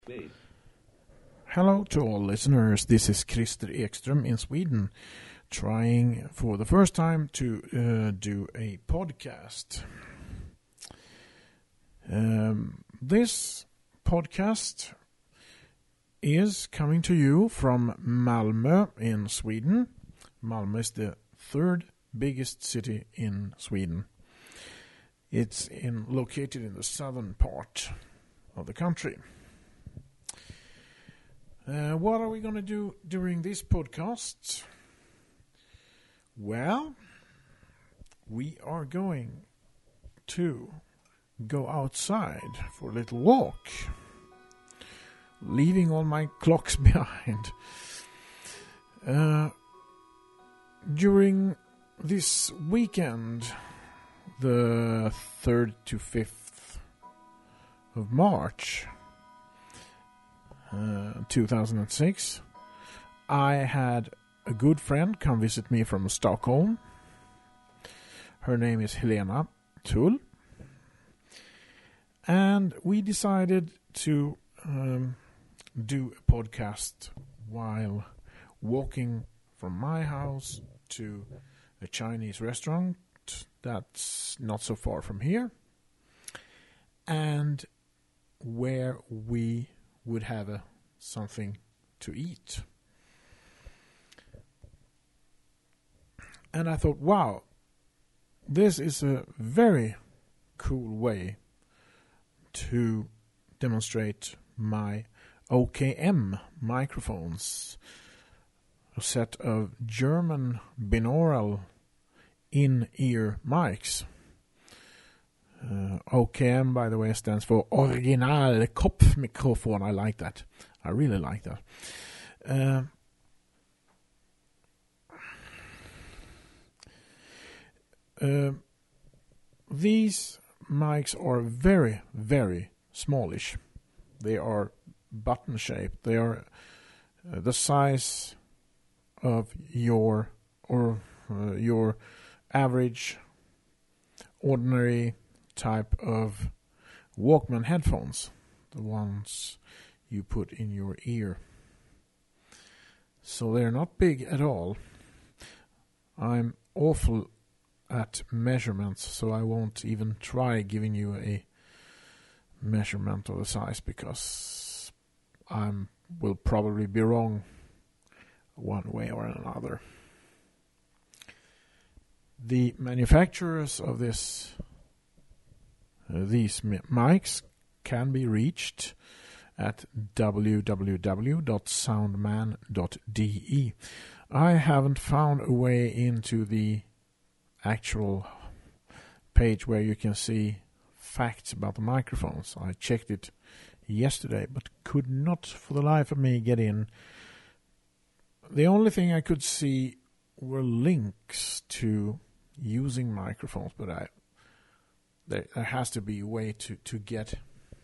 Hello to all listeners, this is Christer Ekström in Sweden, trying for the first time to do a podcast. This podcast is coming to you from Malmö in Sweden. Malmö is the third biggest city in Sweden. It's located in the southern part of the country. What are we going to do during this podcast? Well, we are going to go outside for a little walk, leaving all my clocks behind. During this weekend, the 3rd to 5th of March, 2006, I had a good friend come visit me from Stockholm. Her name is Helena Tull. And we decided to do a podcast while walking from my house to a Chinese restaurant that's not so far from here, and where we would have something to eat. And I thought, wow, this is a very cool way to demonstrate my OKM microphones, a set of German binaural in-ear mics. OKM, by the way, stands for Original Kopfmikrofon. I like that. I really like that. These mics are very, very smallish. They are button-shaped. They are the size of your average, ordinary type of Walkman headphones, the ones you put in your ear. So they're not big at all. I'm awful at measurements, so I won't even try giving you a measurement of the size, because I will probably be wrong one way or another. The manufacturers of these mics can be reached at www.soundman.de. I haven't found a way into the actual page where you can see facts about the microphones. I checked it yesterday, but could not for the life of me get in. The only thing I could see were links to using microphones, but there has to be a way to get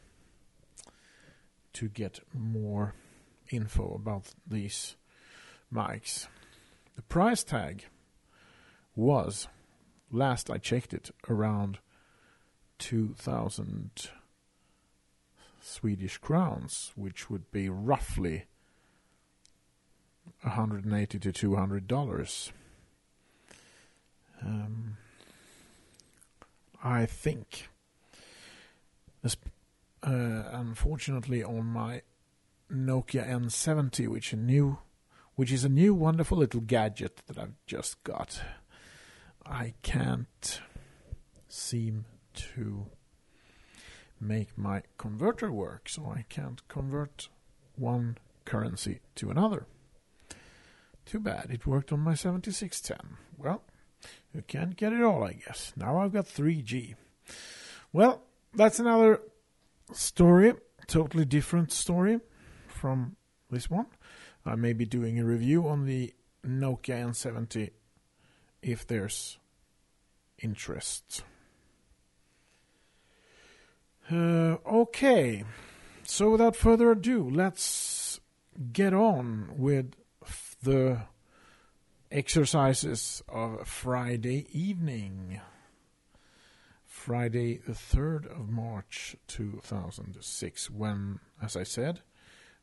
more info about these mics. The price tag was, last I checked it, around 2,000 Swedish crowns, which would be roughly $180 to $200. I think. Unfortunately, on my Nokia N70, which is a new wonderful little gadget that I've just got, I can't seem to make my converter work, so I can't convert one currency to another. Too bad. It worked on my 7610. Well, you can't get it all, I guess. Now I've got 3G. Well, that's another story, totally different story from this one. I may be doing a review on the Nokia N70 if there's interest. Okay, so without further ado, let's get on with the exercises of Friday evening. Friday the 3rd of March 2006, when, as I said,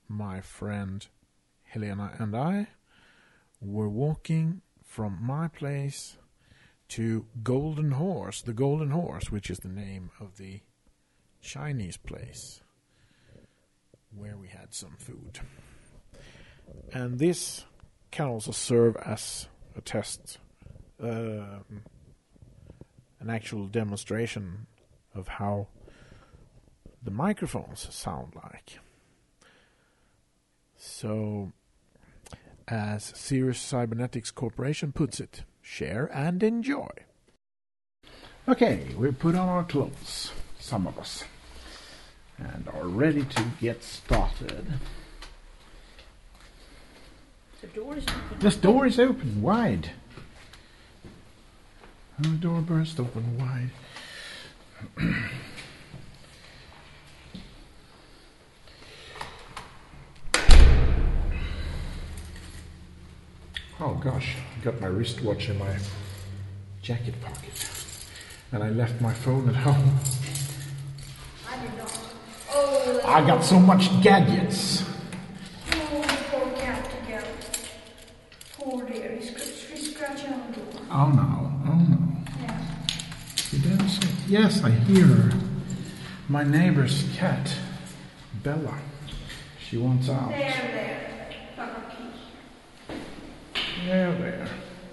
my friend Helena and I were walking from my place to Golden Horse, the Golden Horse, which is the name of the Chinese place where we had some food. And this can also serve as a test, an actual demonstration of how the microphones sound like. So, as Cirrus Cybernetics Corporation puts it, share and enjoy. Okay, we put on our clothes, some of us, and are ready to get started. The door is open. This door is open wide. The door burst open wide. Oh gosh, I got my wristwatch in my jacket pocket. And I left my phone at home. I did not. Oh, I got so much gadgets. poor cat to go. Poor dear, he's scratching on the door. Oh no. Yeah. You didn't say. Yes, I hear her. My neighbor's cat, Bella. She wants out. There. There.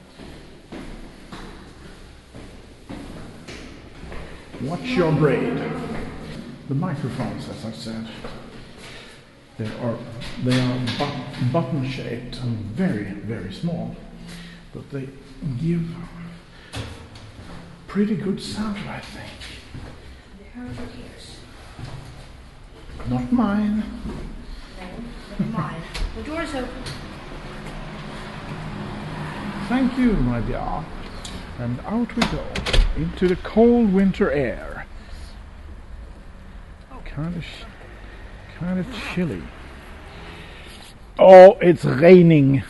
Watch your braid. The microphones, as I said, they are button shaped and very, very small, but they give pretty good sound, I think. They hurt your ears. Not mine. No, not mine. The door is open. Thank you, my dear. And out we go into the cold winter air. Kind of chilly. Oh, it's raining.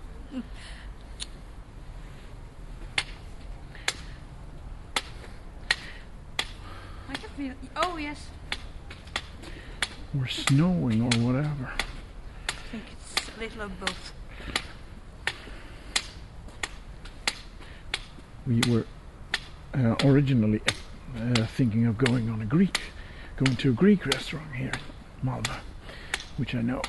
I can feel. Oh yes. Or snowing or whatever. I think it's a little of both. We were originally thinking of going to a Greek restaurant here in Malmö, which I know.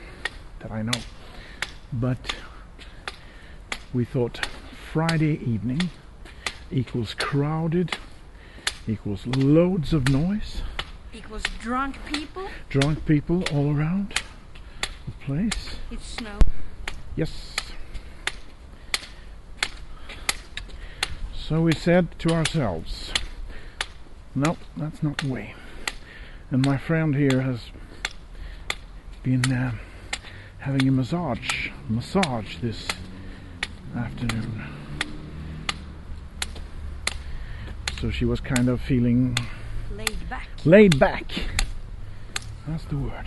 But we thought Friday evening equals crowded, equals loads of noise, Equals drunk people. All around the place. It's snow. Yes. So we said to ourselves, no, that's not the way. And my friend here has been having a massage this afternoon. So she was kind of feeling laid back. That's the word.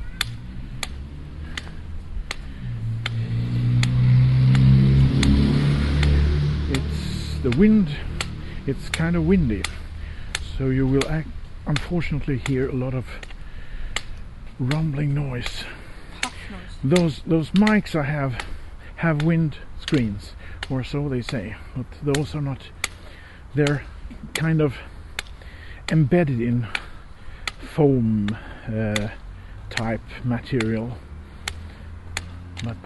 The wind, it's kind of windy, so you will unfortunately hear a lot of rumbling noise. Those mics I have wind screens, or so they say, but those are not. They're kind of embedded in foam type material, but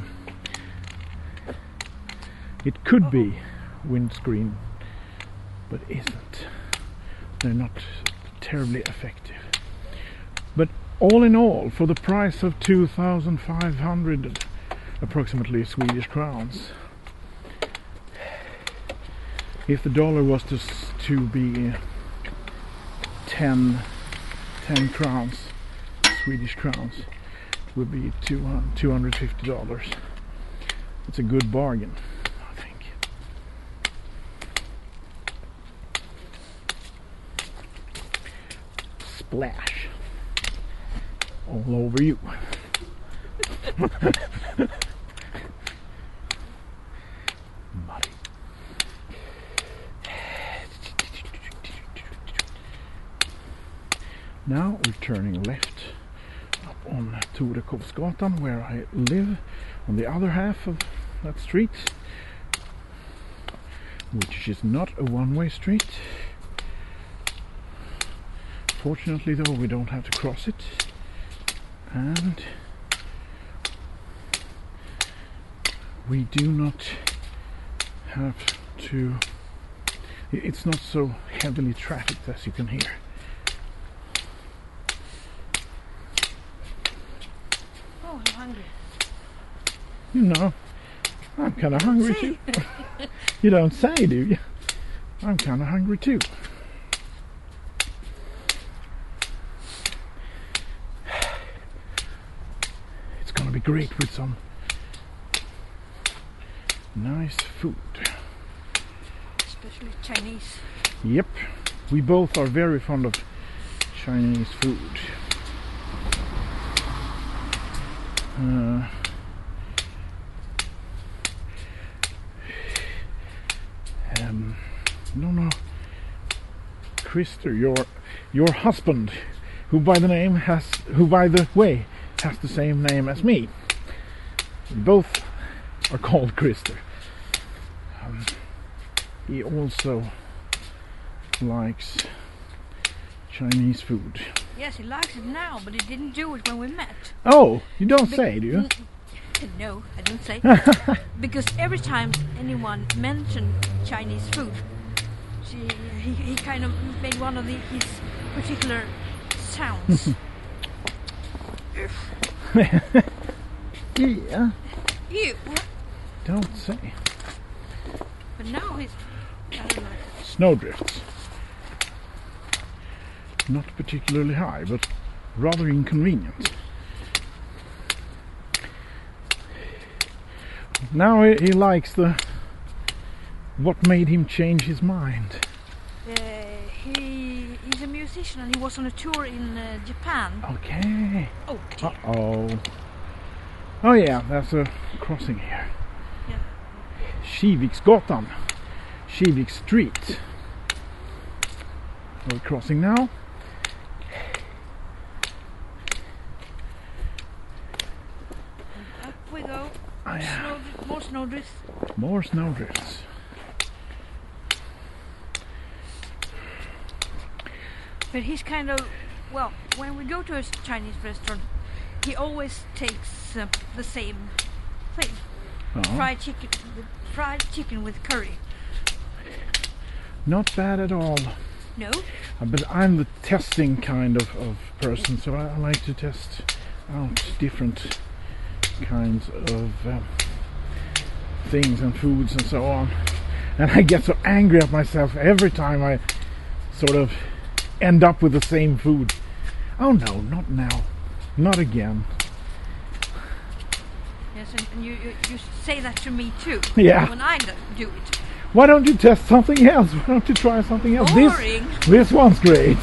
it could be windscreen, but isn't. They're not terribly effective. But all in all, for the price of 2,500 approximately Swedish crowns, if the dollar was to be 10 crowns, Swedish crowns, it would be $250. It's a good bargain. Splash all over you. Muddy. Now we're turning left up on Torekovsgatan, where I live, on the other half of that street, which is not a one-way street. Fortunately though, we don't have to cross it, and we do not have to, it's not so heavily trafficked as you can hear. Oh, I'm hungry. You know, I'm kind of hungry too. You don't say, do you? I'm kind of hungry too. It's gonna be great with some nice food. Especially Chinese. Yep, we both are very fond of Chinese food. No, Christer, your husband, who by the way has the same name as me. Both are called Christer. He also likes Chinese food. Yes, he likes it now, but he didn't do it when we met. Oh, you don't say, do you? No, I don't say. Because every time anyone mentioned Chinese food, he kind of made one of his particular sounds. Yeah. Ew. Don't say. But now he's, I don't know. Snowdrifts. Not particularly high, but rather inconvenient. Now he likes what made him change his mind. He's a musician and he was on a tour in Japan. Okay. Oh dear. Uh-oh. Oh yeah, there's a crossing here. Yeah. Kiviksgatan. Kivik Street. Are we crossing now? Up we go. Oh, yeah. More snowdrifts. More snowdrifts. But he's kind of, well, when we go to a Chinese restaurant, he always takes the same thing. Uh-huh. Fried chicken with curry. Not bad at all. No? But I'm the testing kind of person, so I like to test out different kinds of things and foods and so on. And I get so angry at myself every time I sort of end up with the same food. Oh no, not now. Not again. Yes, and you say that to me too. Yeah. When I do it. Why don't you test something else? Why don't you try something else? Boring. This one's great.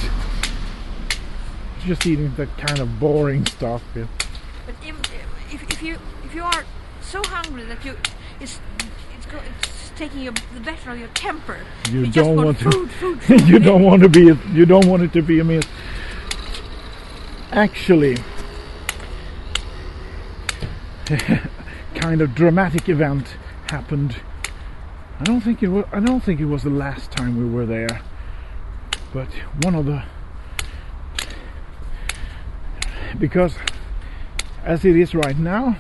Just eating that kind of boring stuff. Yeah. But if you are so hungry that it's taking the better of your temper. You just don't want want food. You don't want to be. You don't want it to be a meal. Actually, kind of dramatic event happened. I don't think it was the last time we were there, but one of the, because as it is right now,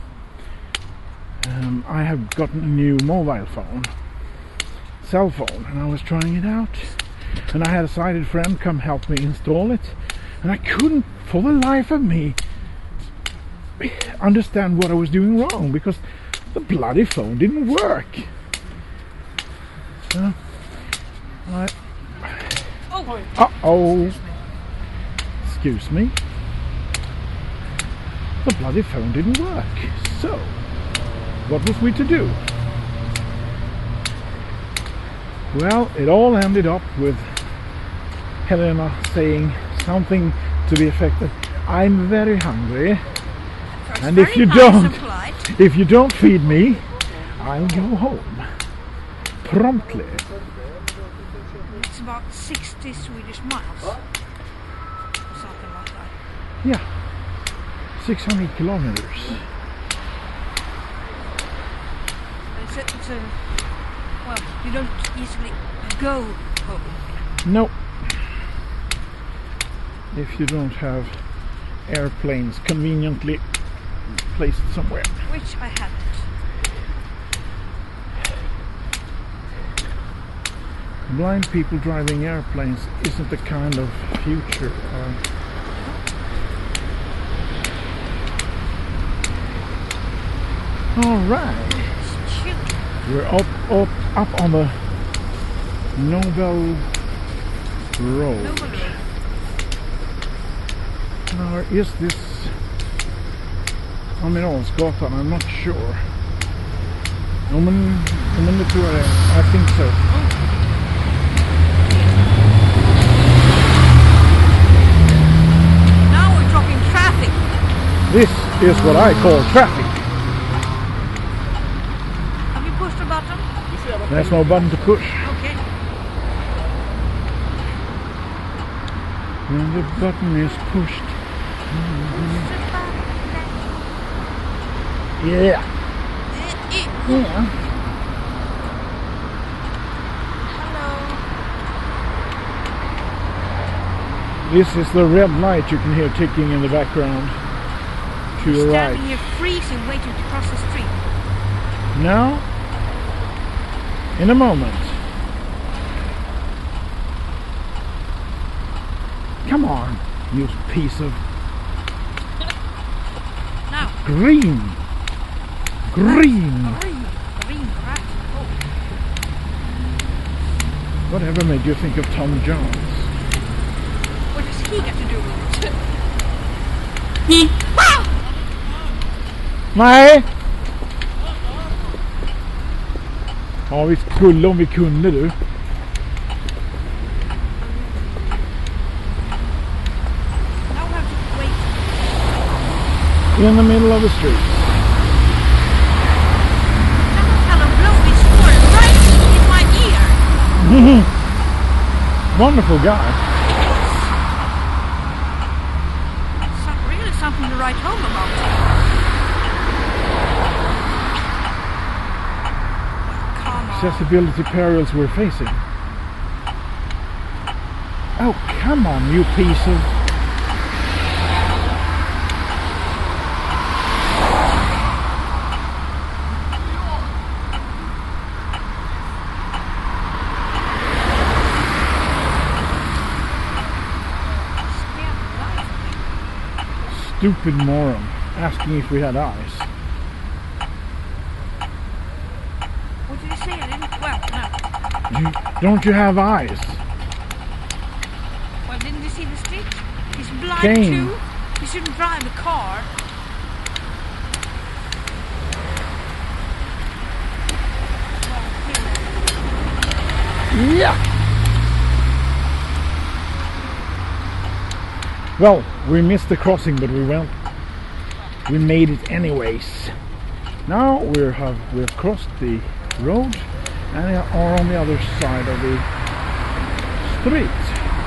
I have gotten a new mobile phone, cell phone, and I was trying it out, and I had a sighted friend come help me install it, and I couldn't for the life of me understand what I was doing wrong, because the bloody phone didn't work. So uh-oh. Excuse me. The bloody phone didn't work. So, what was we to do? Well, it all ended up with Helena saying something to the effect that I'm very hungry, and if you don't feed me, I'll go home promptly. It's about 60 Swedish miles or something like that. Yeah, 600 kilometers. Well, you don't easily go home. No. If you don't have airplanes conveniently placed somewhere. Which I haven't. Blind people driving airplanes isn't the kind of future. Alright. We're up on the Nobel Road. Now, is this Amiralsgatan? I'm not sure. Men det tror jag det är. I think so. Now we're talking traffic. This is what I call traffic. Have you pushed a button? There's no button to push. Okay. When the button is pushed. Yeah. Yeah. Hello. This is the red light you can hear ticking in the background. To your right. Standing here freezing, waiting to cross the street. Now, in a moment. Come on, you piece of Now. green. Green. Green, right. Oh. Whatever made you think of Tom Jones? What does he got to do with it? Nej! Ja, vi skulle om vi kunde du. Now we have to wait. In the middle of the street. Hello, blow his horn right in my ear. Wonderful guy. Really something to write home about. Come on. Accessibility perils we're facing. Oh, come on, you piece of... Stupid moron, asking if we had eyes. What did you say? I didn't. Well, no. Don't you have eyes? Well, didn't you see the street? He's blind Kane. too. He shouldn't drive a car. Yeah. Well, we missed the crossing, but we made it anyways. Now we've crossed the road and are on the other side of the street.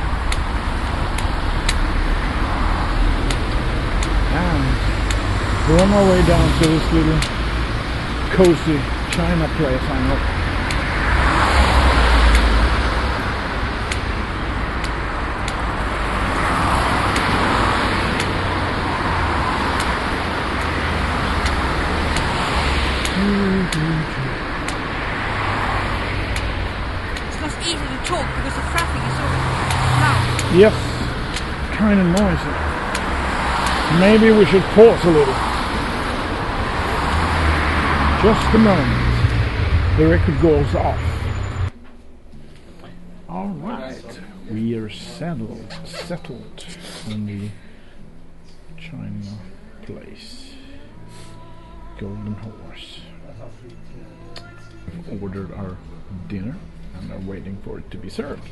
And we're on our way down to this little cozy China place I know. It's not easy to talk because the traffic is so loud. Yes, kind of noisy. Maybe we should pause a little. Just a moment. The record goes off. Alright, we are settled on the China place. Golden Horse. We've ordered our dinner and are waiting for it to be served.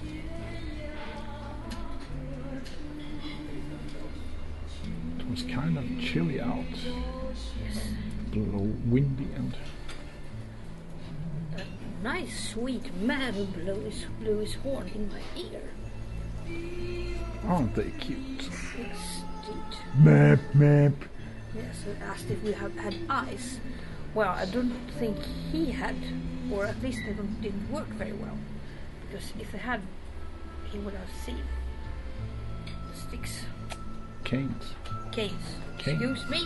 It was kind of chilly out, windy and Nice sweet man who blew his horn in my ear. aren't they cute? Yes, indeed. Map, map. Yes, and asked if we had eyes. Well, I don't think he had, or at least they didn't work very well. Because if they had, he would have seen sticks. Canes. Canes. Canes. Excuse me.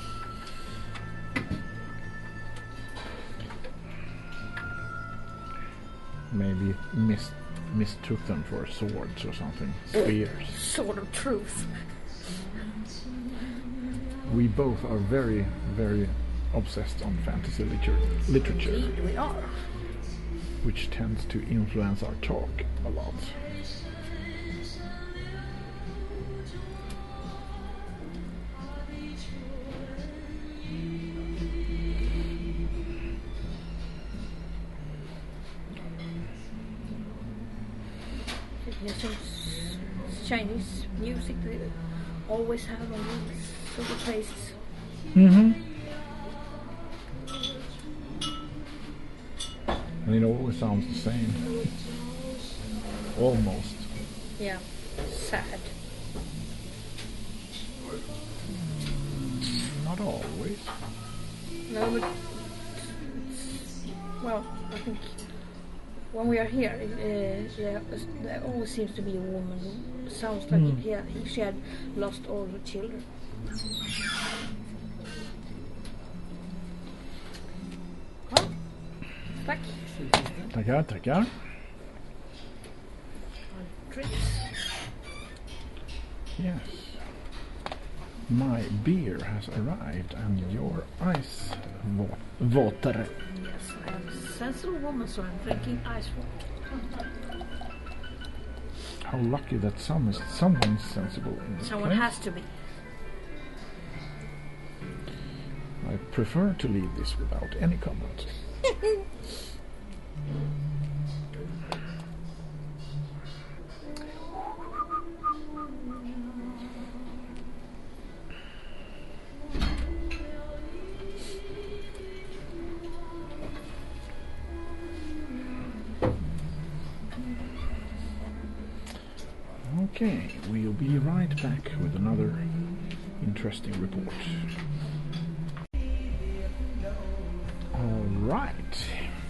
Maybe mistook them for swords or something. Spears. Sword of truth. We both are very, very obsessed on fantasy literature, Indeed, we are. which tends to influence our talk a lot. There's some Chinese music they always have on these sort of places. Mm-hmm. And it always sounds the same. Almost. Yeah, sad. Not always. No, but well, I think when we are here, there always seems to be a woman who sounds like she had lost all her children. Well, tack. Tackar, tackar. Drinks. Yes. My beer has arrived and your ice water. Yes, I am a sensible woman, so I'm drinking ice water. How lucky that someone's sensible in this Someone place. has to be. I prefer to leave this without any comment. Okay, we'll be right back with another interesting report. Alright.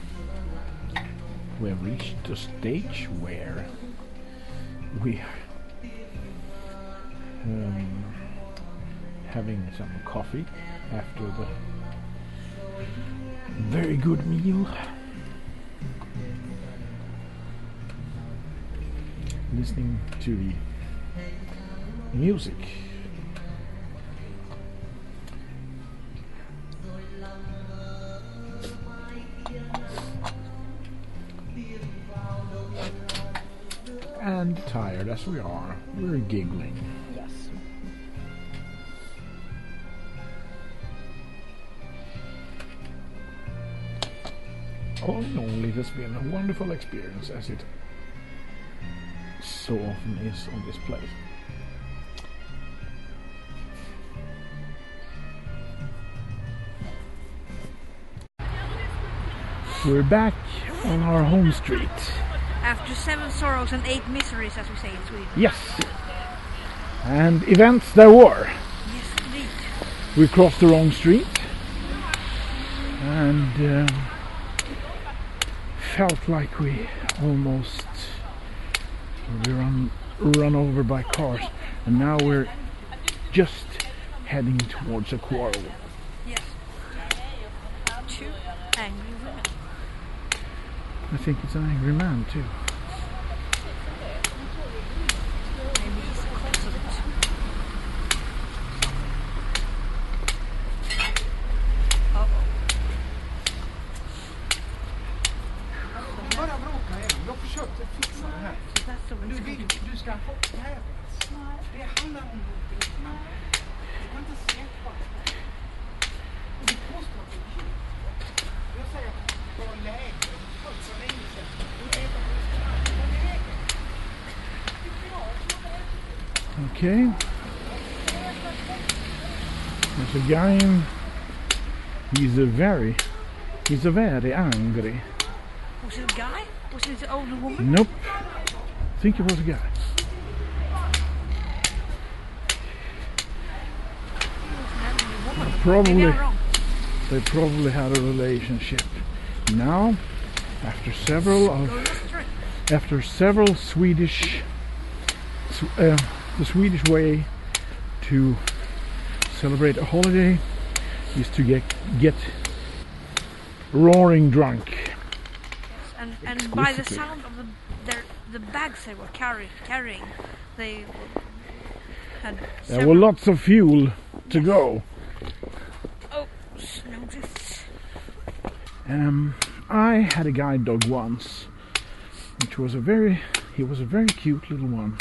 We have reached the stage where we are having some coffee after the very good meal. Listening to the music. And tired as we are, we're giggling. Yes. All in all, it has been a wonderful experience, as it so often is on this place. We're back on our home street. After 7 sorrows and 8 miseries, as we say in Sweden. Yes. And events there were. Yes, indeed. We crossed the wrong street and felt like we almost run over by cars, and now we're just heading towards a quarrel. Yes. 2 angry women. I think it's an angry man too. Maybe he's the cause of it. Bara bråka igen. Jag försökte fixa det här. That's the way it's going to be. Du ska tävlas. Det handlar om bråk. Du kan inte släppa. Du påstår att det är kul. Jag säger att det var läge. Folk så länge sedan. Du vet att du ska vara läge. Okay. There's a guy in. He's very angry. Was it a guy? Was it an older woman? Nope. I think it was a guy. He wasn't having a Maybe I'm wrong. they probably had a relationship. Now, after several Go astray. Swedish, the Swedish way to celebrate a holiday is to get roaring drunk. Yes, and by the Exclusively. sound of the bags they were carrying, they had There were lots of fuel to go. Oh, snow drifts. I had a guide dog once, which was a very cute little one.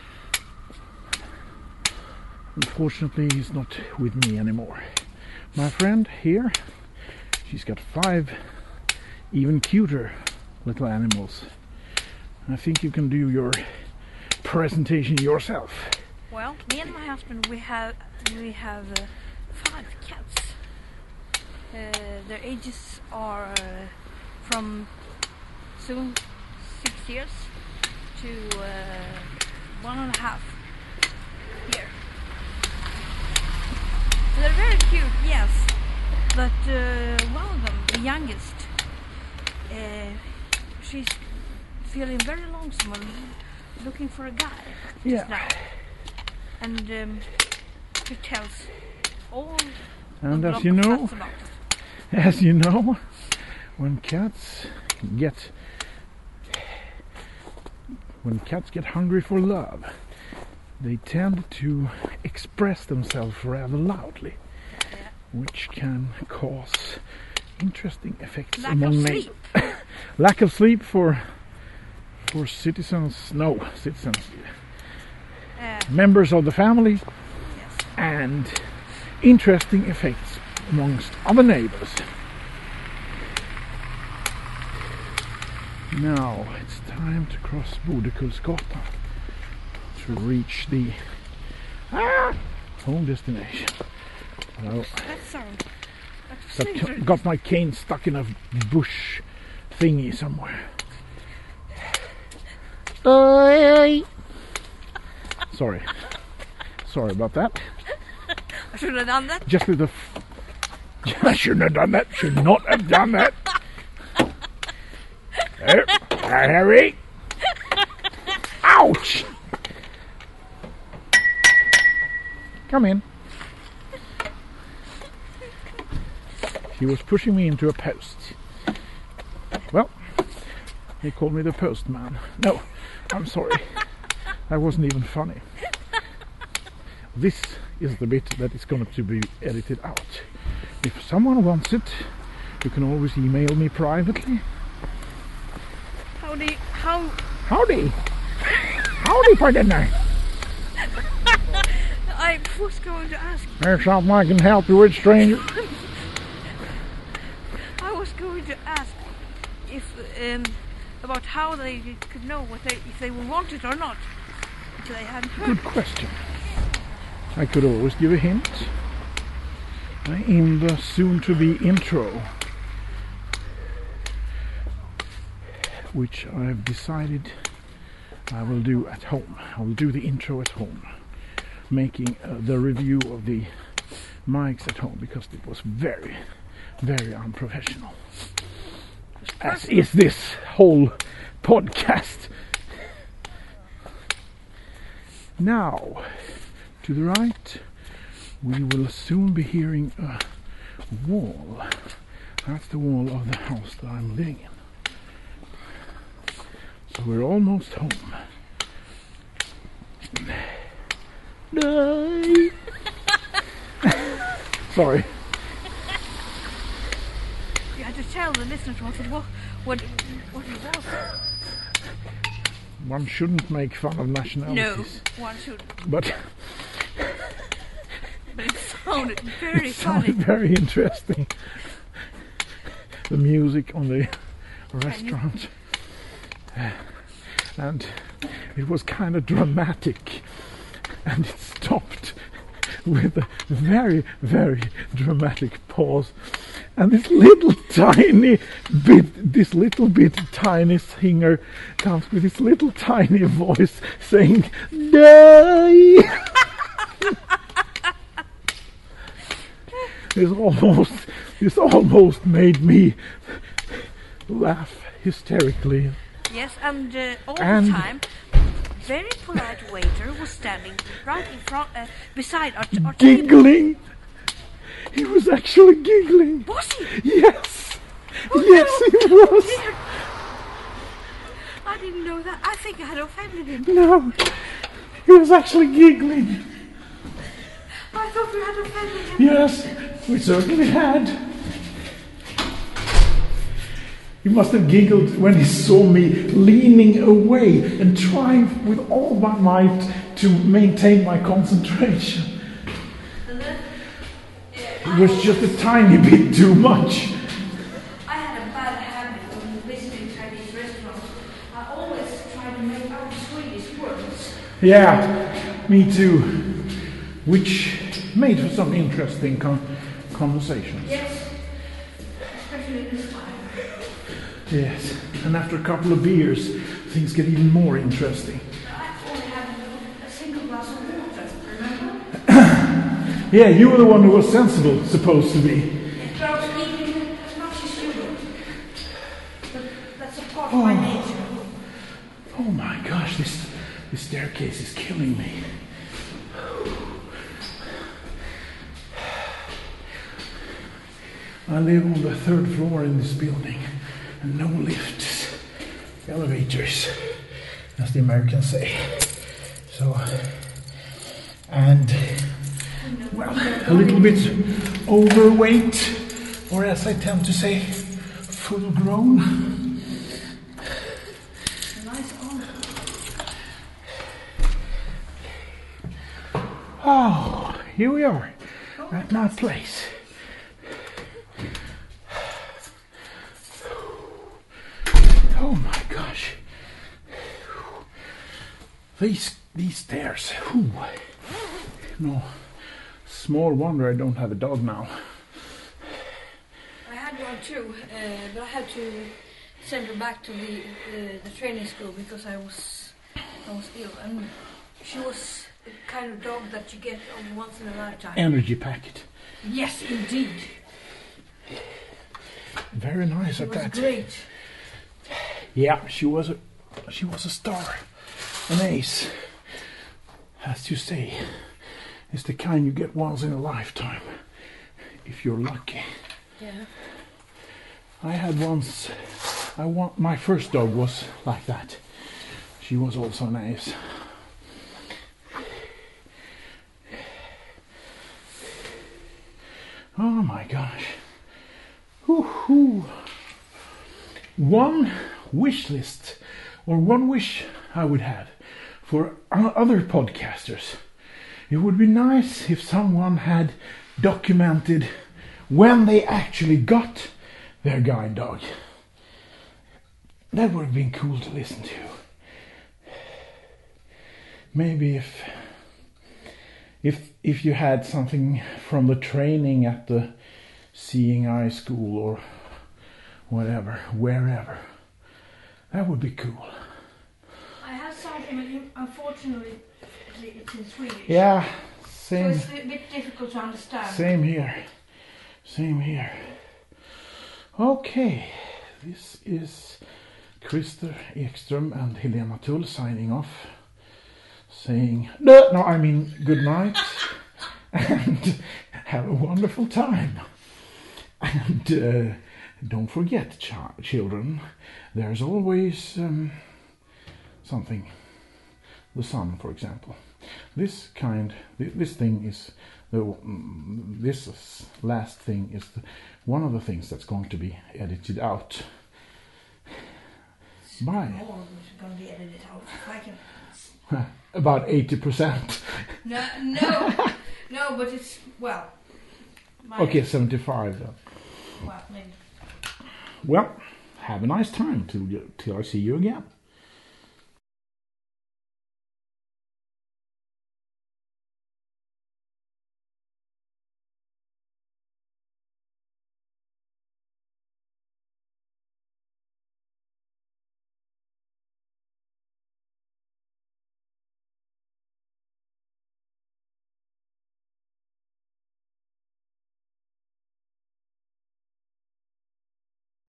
Unfortunately, he's not with me anymore. My friend here, she's got 5 even cuter little animals. I think you can do your presentation yourself. Well, me and my husband, we have 5 cats. Their ages are from soon 6 years to 1.5 year. So they're very cute, yes. But one of them, the youngest, she's feeling very lonesome and looking for a guy just now. And she tells all And the as block you of know, cats about it. as you know, when cats get hungry for love, they tend to express themselves rather loudly, which can cause interesting effects Lack among of neighbors. sleep. Lack of sleep for citizens, members of the family, Yes. and interesting effects amongst other neighbors. Now it's time to cross Bodekullsgatan to reach the home destination. Well, That sound. Like a sleep. got my cane stuck in a bush thingy somewhere. Sorry about that. I should have done that. Just with the I shouldn't have done that. Should not have done that. Harry. Ouch! Come in. He was pushing me into a post. Well, he called me the postman. No, I'm sorry. That wasn't even funny. This is the bit that is going to be edited out. If someone wants it, you can always email me privately. Howdy. Howdy for dinner. I was going to ask. There's something I can help you with, stranger. I was going to ask if about how they could know if they were wanted or not. If they hadn't heard. Good question. I could always give a hint. In the soon-to-be intro, which I've decided I will do at home. I will do the intro at home, making the review of the mics at home, because it was very, very unprofessional. As is this whole podcast. Now, to the right, we will soon be hearing a wall. That's the wall of the house that I'm living in. So we're almost home. No. Sorry. You had to tell the listeners what it was. One shouldn't make fun of No, nationalities. one shouldn't. But But it sounded very it funny. sounded very interesting. The music on the restaurant. And it was kind of dramatic. And it stopped with a very, very dramatic pause. And this little bit tiny singer comes with this little tiny voice saying, "Die!" This almost made me laugh hysterically. Yes, and all And- the time, very polite waiter was standing right in front, beside our table. Giggling. He was actually giggling. Was he? Yes. Oh, Yes, no. he was. Dear. I didn't know that. I think I had offended him. No, he was actually giggling. I thought we had offended him. Yes, we certainly had. He must have giggled when he saw me leaning away and trying with all my might to maintain my concentration. And then, It was just a tiny bit too much. I had a bad habit of visiting Chinese restaurants. I always try to make out Swedish words. Yeah, me too. Which made for some interesting conversations. Yes, especially this time. Yes, and after a couple of beers, things get even more interesting. I only had a single glass of water, remember? Yeah, you were the one who was sensible, supposed to be. But I was eating as much as you do. But that's a part of my nature. Oh my gosh, this staircase is killing me. I live on the 3rd floor in this building, and no lifts, elevators, as the Americans say. So, and, well, a little bit overweight, or as I tend to say, full grown. A nice arm. Oh, here we are, at my place. Oh my gosh. These stairs. Whew. No, small wonder I don't have a dog now. I had one too, but I had to send her back to the training school because I was ill, and she was the kind of dog that you get only once in a lifetime. Energy packet. Yes, indeed. Very nice She at was that. great. Yeah, she was a star, an ace. As you say, it's the kind you get once in a lifetime, if you're lucky. Yeah. I had once. My first dog was like that. She was also an ace. Oh my gosh. Woo-hoo. One wish list, or one wish I would have for other podcasters. It would be nice if someone had documented when they actually got their guide dog. That would have been cool to listen to. Maybe if you had something from the training at the Seeing Eye School or whatever, wherever. That would be cool. I have something, unfortunately, it's in Swedish. Yeah, So same. it's a bit difficult to understand. Same here. Same here. Okay, this is Christer Ekström and Helena Tull signing off, saying good night and have a wonderful time. And don't forget, children, there's always something. The sun, for example. This last thing is one of the things that's going to be edited out. By More was going to be edited out. If I can. about 80%. No, but it's, well. Okay, 75 then. Well, maybe. Well, have a nice time till I see you again.